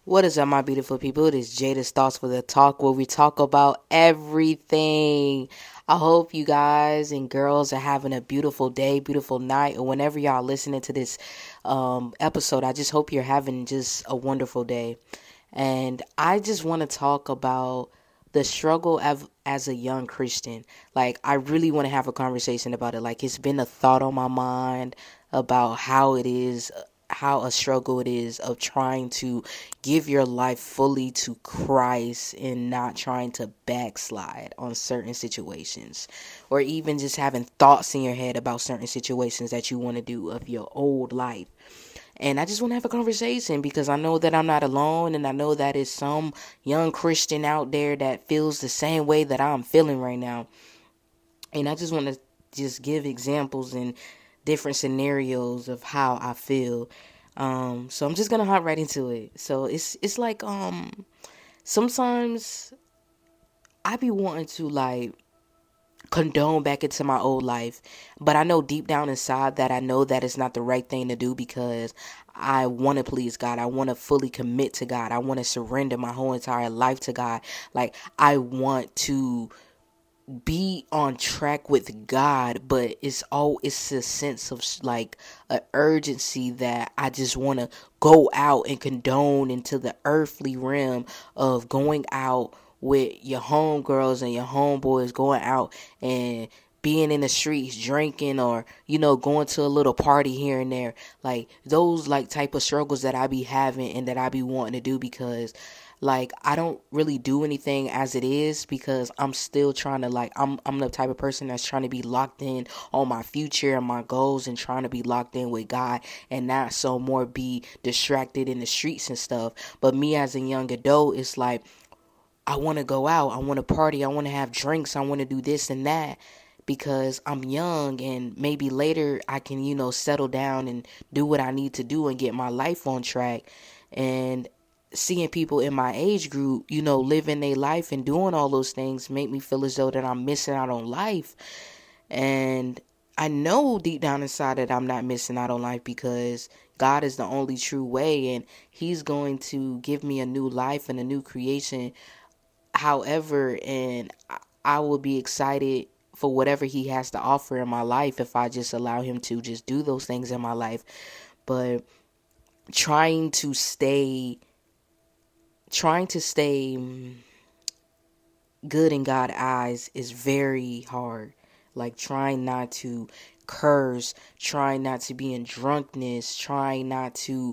What is up, my beautiful people? It is Jada's Thoughts with a Talk, where we talk about everything. I hope you guys and girls are having a beautiful day, beautiful night, or whenever y'all listening to this episode. I just hope you're having just a wonderful day. And I just want to talk about the struggle as a young Christian. Like, I really want to have a conversation about it. Like, it's been a thought on my mind about how it is, how a struggle it is of trying to give your life fully to Christ and not trying to backslide on certain situations, or even just having thoughts in your head about certain situations that you want to do of your old life. And I just want to have a conversation because I know that I'm not alone, and I know that it's some young Christian out there that feels the same way that I'm feeling right now. And I just want to just give examples and different scenarios of how I feel. So I'm just gonna hop right into it. So it's like sometimes I be wanting to like condone back into my old life, but I know deep down inside that I know that it's not the right thing to do because I want to please God. I want to fully commit to God. I want to surrender my whole entire life to God. Like, I want to be on track with God, but it's a sense of like a urgency that I just want to go out and condone into the earthly realm of going out with your homegirls and your homeboys, going out and being in the streets drinking, or going to a little party here and there. Like, those like type of struggles that I be having and that I be wanting to do, because like, I don't really do anything as it is because I'm still trying to, like, I'm the type of person that's trying to be locked in on my future and my goals, and trying to be locked in with God, and not so more be distracted in the streets and stuff. But me as a young adult, it's like, I want to go out, I want to party, I want to have drinks, I want to do this and that, because I'm young, and maybe later I can, settle down and do what I need to do and get my life on track. And seeing people in my age group, living their life and doing all those things make me feel as though that I'm missing out on life. And I know deep down inside that I'm not missing out on life, because God is the only true way, and He's going to give me a new life and a new creation. However, and I will be excited for whatever He has to offer in my life if I just allow Him to just do those things in my life. But trying to stay good in God's eyes is very hard. Like, trying not to curse, trying not to be in drunkenness, trying not to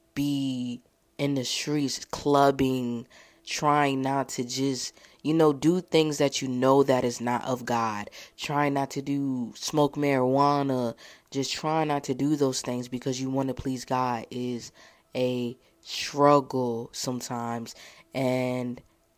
be in the streets clubbing, trying not to just do things that that is not of God, trying not to smoke marijuana, just trying not to do those things because you want to please God is a struggle sometimes. And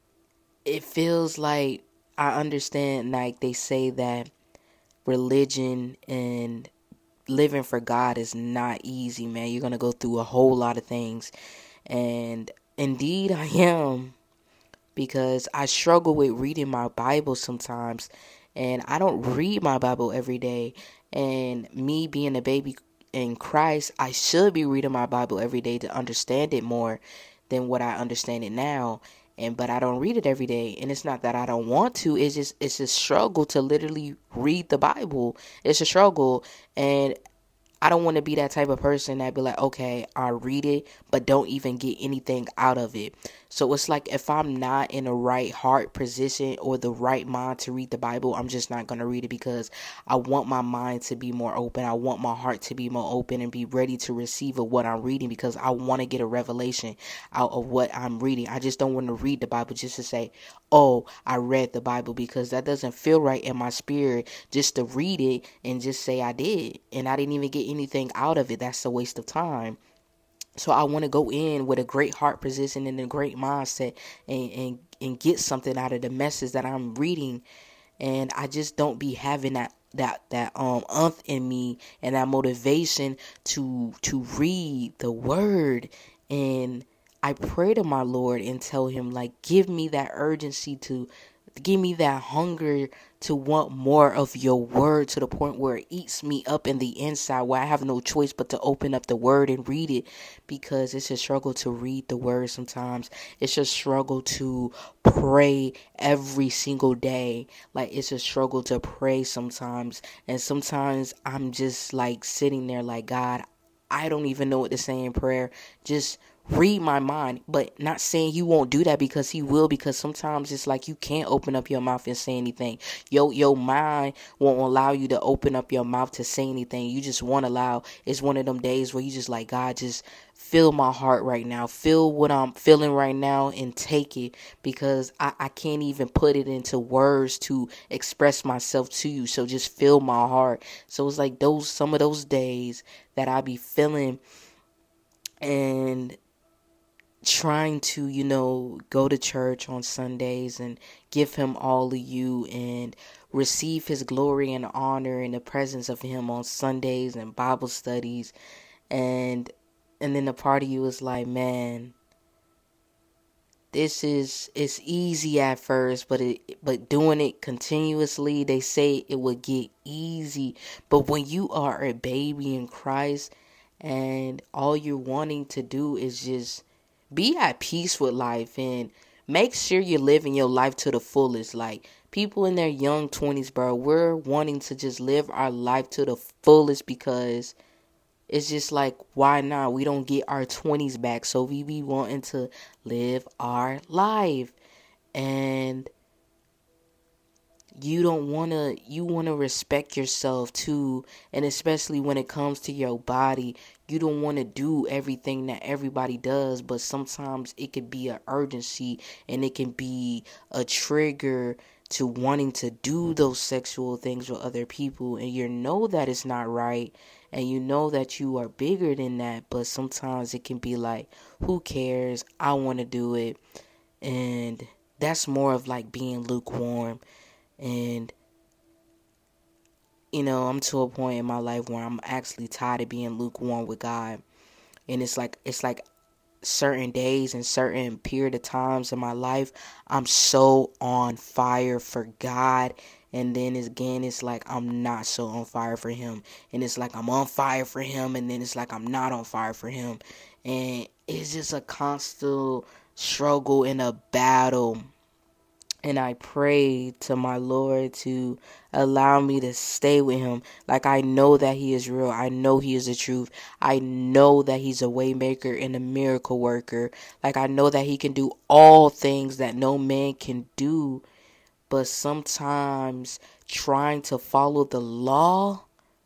it feels like, I understand, like, they say that religion and living for God is not easy, man. You're going to go through a whole lot of things. And indeed I am, because I struggle with reading my Bible sometimes, and I don't read my Bible every day. And me being a baby in Christ, I should be reading my Bible every day to understand it more than what I understand it now. But I don't read it every day, and it's not that I don't want to. It's a struggle to literally read the Bible. It's a struggle, and I don't want to be that type of person that be like, okay, I read it, but don't even get anything out of it. So it's like, if I'm not in the right heart position or the right mind to read the Bible, I'm just not going to read it, because I want my mind to be more open. I want my heart to be more open and be ready to receive of what I'm reading, because I want to get a revelation out of what I'm reading. I just don't want to read the Bible just to say, oh, I read the Bible, because that doesn't feel right in my spirit, just to read it and just say I did, and I didn't even get anything out of it. That's a waste of time. So I want to go in with a great heart position and a great mindset, and get something out of the message that I'm reading. And I just don't be having that umph in me and that motivation to read the word. And I pray to my Lord and tell Him, like, give me that urgency to Give me that hunger to want more of your word to the point where it eats me up in the inside, where I have no choice but to open up the word and read it, because it's a struggle to read the word sometimes. It's a struggle to pray every single day. Like, it's a struggle to pray sometimes. And sometimes I'm just like sitting there like, God, I don't even know what to say in prayer. Just read my mind. But not saying He won't do that, because He will, because sometimes it's like you can't open up your mouth and say anything. Your mind won't allow you to open up your mouth to say anything. You just won't allow. It's one of them days where you just like, God, just feel my heart right now. Feel what I'm feeling right now and take it, because I can't even put it into words to express myself to you. So just feel my heart. So it's like some of those days that I be feeling and trying to, go to church on Sundays and give Him all of you and receive His glory and honor in the presence of Him on Sundays and Bible studies. And then the part of you is like, man, it's easy at first, but doing it continuously, they say it would get easy. But when you are a baby in Christ and all you're wanting to do is just be at peace with life and make sure you're living your life to the fullest. Like, people in their young 20s, bro, we're wanting to just live our life to the fullest, because it's just like, why not? We don't get our 20s back, so we be wanting to live our life. And you want to respect yourself too. And especially when it comes to your body, you don't want to do everything that everybody does, but sometimes it could be an urgency and it can be a trigger to wanting to do those sexual things with other people, and you know that it's not right, and you know that you are bigger than that, but sometimes it can be like, who cares? I want to do it. And that's more of like being lukewarm. And I'm to a point in my life where I'm actually tired of being lukewarm with God. And it's like certain days and certain period of times in my life, I'm so on fire for God, and then it's like I'm not so on fire for Him, and it's like I'm on fire for Him, and then it's like I'm not on fire for Him, and it's just a constant struggle and a battle. And I pray to my Lord to allow me to stay with Him. Like, I know that He is real. I know He is the truth. I know that He's a way maker and a miracle worker. Like, I know that He can do all things that no man can do. But sometimes trying to follow the law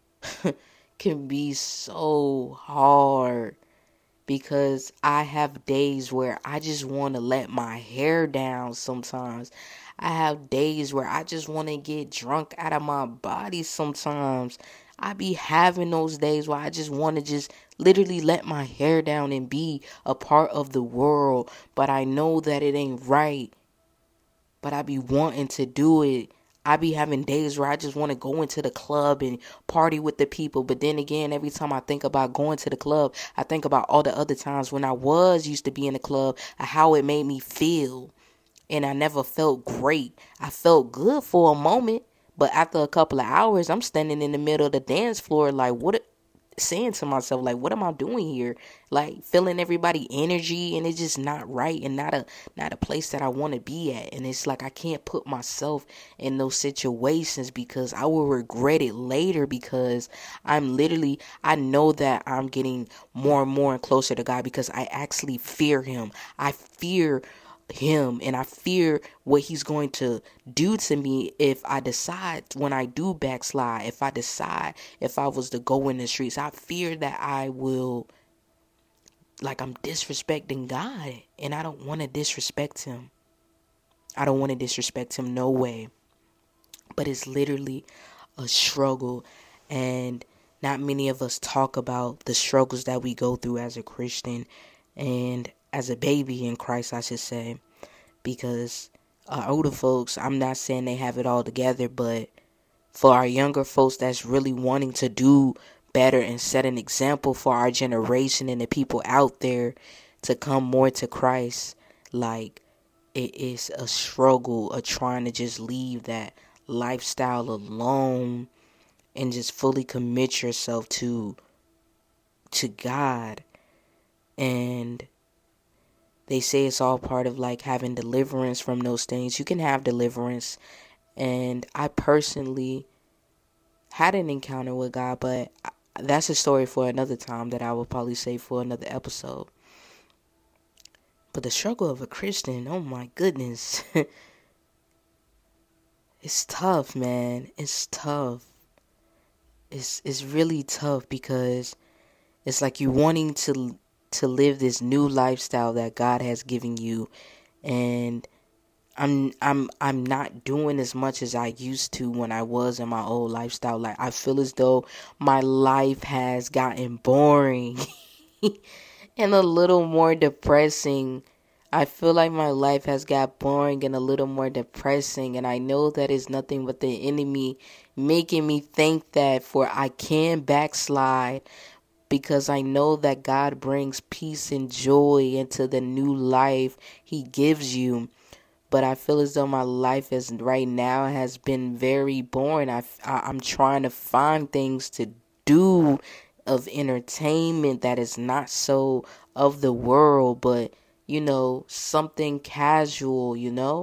can be so hard. Because I have days where I just want to let my hair down sometimes. I have days where I just want to get drunk out of my body sometimes. I be having those days where I just want to just literally let my hair down and be a part of the world. But I know that it ain't right. But I be wanting to do it. I be having days where I just want to go into the club and party with the people. But then again, every time I think about going to the club, I think about all the other times when I used to be in the club, and how it made me feel. And I never felt great. I felt good for a moment. But after a couple of hours, I'm standing in the middle of the dance floor like, saying to myself, like, what am I doing here? Like, feeling everybody energy, and it's just not right, and not a place that I want to be at. And it's like I can't put myself in those situations, because I will regret it later, because I know that I'm getting more and more and closer to God, because I actually fear Him. I fear Him, and I fear what He's going to do to me if I decide, when I do backslide, if I was to go in the streets. I fear that I will, like, I'm disrespecting God, and I don't want to disrespect Him. I don't want to disrespect Him, no way. But it's literally a struggle, and not many of us talk about the struggles that we go through as a Christian and as a baby in Christ, I should say. Because our older folks, I'm not saying they have it all together, but for our younger folks that's really wanting to do better and set an example for our generation and the people out there to come more to Christ, like, it is a struggle of trying to just leave that lifestyle alone and just fully commit yourself to God. And they say it's all part of like having deliverance from those things. You can have deliverance, and I personally had an encounter with God, but that's a story for another time that I will probably say for another episode. But the struggle of a Christian, oh my goodness. It's tough, man. It's tough. It's really tough because it's like you wanting to live this new lifestyle that God has given you, and I'm not doing as much as I used to when I was in my old lifestyle. Like, I feel as though my life has gotten boring and a little more depressing. I feel like my life has got boring and a little more depressing, and I know that is nothing but the enemy making me think that for I can backslide, because I know that God brings peace and joy into the new life He gives you. But I feel as though my life as right now has been very boring. I'm trying to find things to do of entertainment that is not so of the world, but something casual,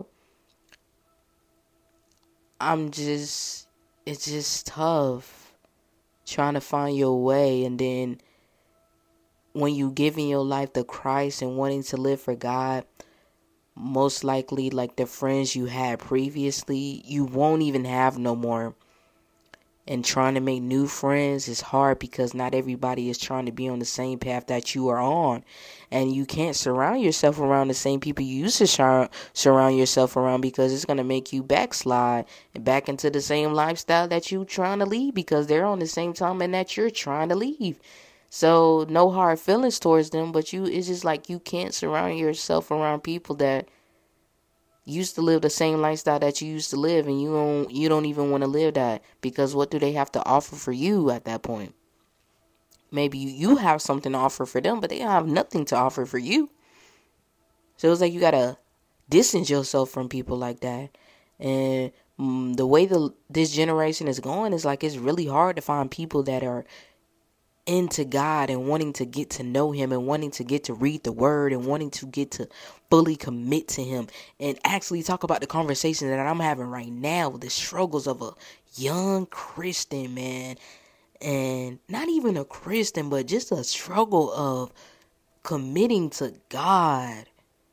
it's just tough trying to find your way. And then when you giving your life to Christ and wanting to live for God, most likely like the friends you had previously, you won't even have no more. And trying to make new friends is hard because not everybody is trying to be on the same path that you are on. And you can't surround yourself around the same people you used to surround yourself around, because it's going to make you backslide back into the same lifestyle that you trying to leave, because they're on the same time and that you're trying to leave. So no hard feelings towards them, but it's just like you can't surround yourself around people that used to live the same lifestyle that you used to live, and you don't even want to live that, because what do they have to offer for you at that point? Maybe you have something to offer for them, but they have nothing to offer for you. So it's like you gotta distance yourself from people like that. And the way this generation is going is like it's really hard to find people that are into God and wanting to get to know Him and wanting to get to read the Word and wanting to get to fully commit to Him and actually talk about the conversation that I'm having right now, the struggles of a young Christian, man. And not even a Christian, but just a struggle of committing to God.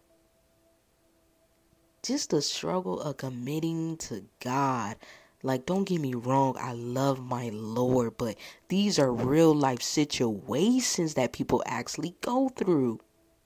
Just a struggle of committing to God. Like, don't get me wrong, I love my Lord, but these are real life situations that people actually go through.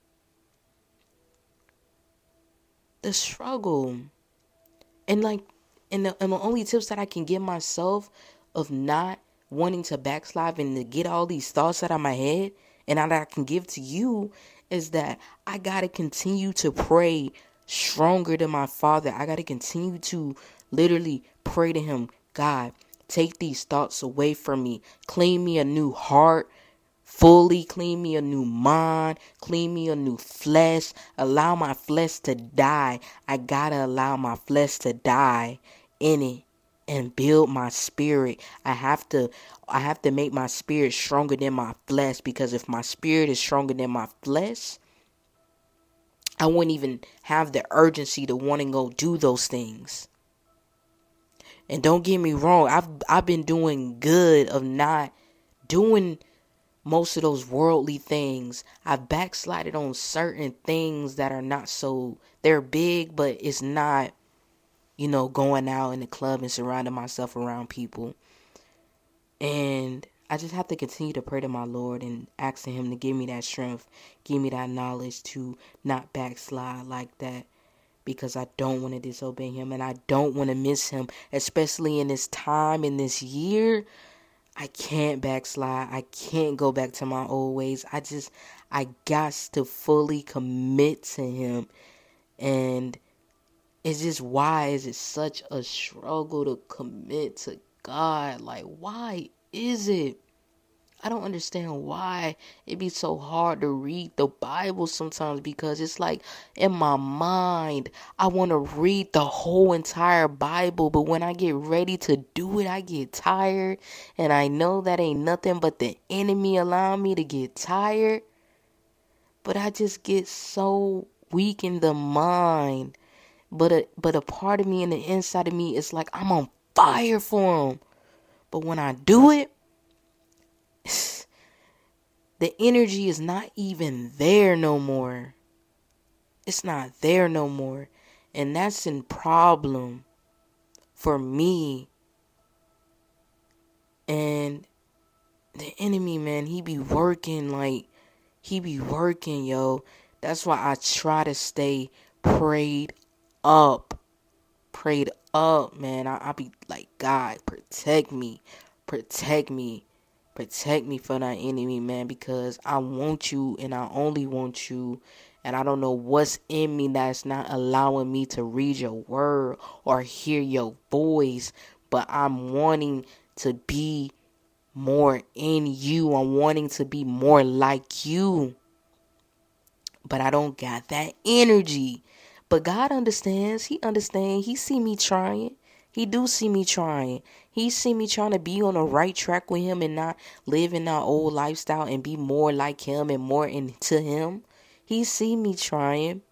The struggle. And the only tips that I can give myself of not wanting to backslide and to get all these thoughts out of my head, and that I can give to you, is that I got to continue to pray stronger than my Father. I got to continue to literally pray to Him. God, take these thoughts away from me. Clean me a new heart. Fully clean me a new mind. Clean me a new flesh. Allow my flesh to die. I gotta allow my flesh to die in it and build my spirit. I have to make my spirit stronger than my flesh, because if my spirit is stronger than my flesh, I wouldn't even have the urgency to want to go do those things. And don't get me wrong, I've been doing good of not doing most of those worldly things. I've backslided on certain things that are not so, they're big, but it's not, going out in the club and surrounding myself around people. And I just have to continue to pray to my Lord and asking Him to give me that strength, give me that knowledge to not backslide like that, because I don't want to disobey Him and I don't want to miss Him, especially in this time, in this year. I can't backslide. I can't go back to my old ways. I got to fully commit to Him. And it's just, why is it such a struggle to commit to God? Like, why is it? I don't understand why it be so hard to read the Bible sometimes, because it's like in my mind, I want to read the whole entire Bible, but when I get ready to do it, I get tired, and I know that ain't nothing but the enemy allowing me to get tired, but I just get so weak in the mind. But a part of me and the inside of me is like I'm on fire for him. But when I do it, the energy is not even there no more. It's not there no more. And that's a problem for me. And the enemy, man, he be working, yo. That's why I try to stay prayed up. Prayed up, man. I be like, God, protect me. Protect me. Protect me from that enemy, man, because I want you and I only want you. And I don't know what's in me that's not allowing me to read your word or hear your voice. But I'm wanting to be more in you. I'm wanting to be more like you. But I don't got that energy. But God understands. He understands. He see me trying. He do see me trying. He see me trying to be on the right track with him and not live in our old lifestyle and be more like him and more into him. He see me trying.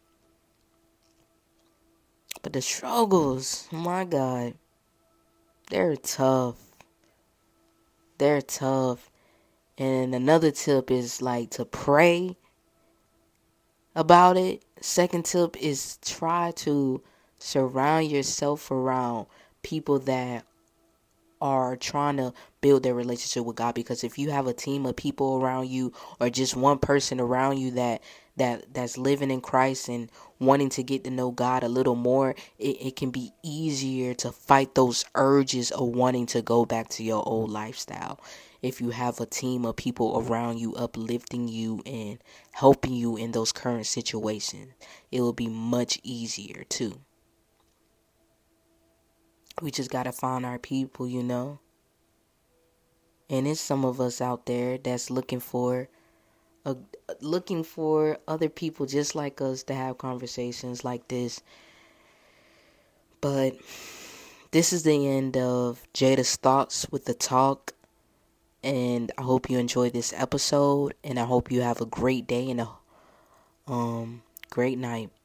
But the struggles, my God, they're tough. They're tough. And another tip is like to pray about it. Second tip is try to surround yourself around people that are trying to build their relationship with God, because if you have a team of people around you or just one person around you that's living in Christ and wanting to get to know God a little more, it can be easier to fight those urges of wanting to go back to your old lifestyle. If you have a team of people around you uplifting you and helping you in those current situations, it will be much easier too. We just gotta find our people, And it's some of us out there that's looking for other people just like us to have conversations like this. But this is the end of Jada's Thoughts with the Talk. And I hope you enjoyed this episode. And I hope you have a great day and a great night.